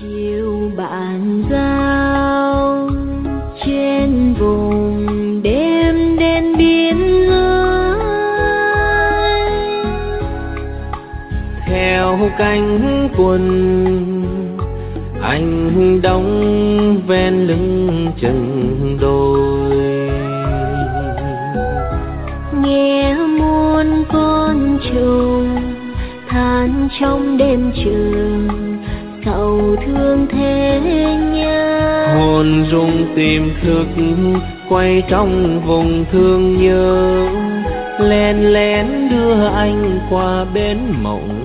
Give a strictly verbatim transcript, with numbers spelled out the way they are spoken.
chiều bạn giao trên vùng đêm đen biên ơi, theo cánh quân anh đóng ven lưng chừng đồi, nghe muôn con trùng than trong đêm trường sầu thương thế nhớ, hồn rung tìm thức quay trong vùng thương nhớ, len lén đưa anh qua bến mộng